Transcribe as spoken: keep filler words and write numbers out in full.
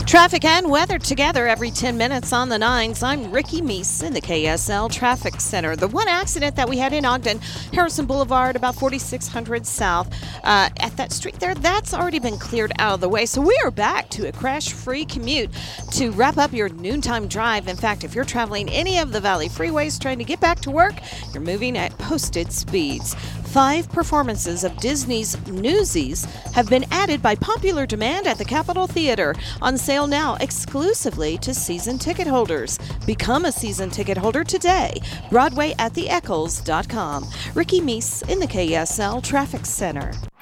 Traffic and weather together every ten minutes on the nines. I'm Ricky Meese in the K S L Traffic Center. The one accident that we had in Ogden, Harrison Boulevard, about forty-six hundred south, uh, at that street there, that's already been cleared out of the way. So we are back to a crash-free commute to wrap up your noontime drive. In fact, if you're traveling any of the Valley freeways trying to get back to work, you're moving at posted speeds. Five performances of Disney's Newsies have been added by popular demand at the Capitol Theater, on sale now exclusively to season ticket holders. Become a season ticket holder today. Broadway at the Eccles dot com. Ricky Meese in the K S L Traffic Center.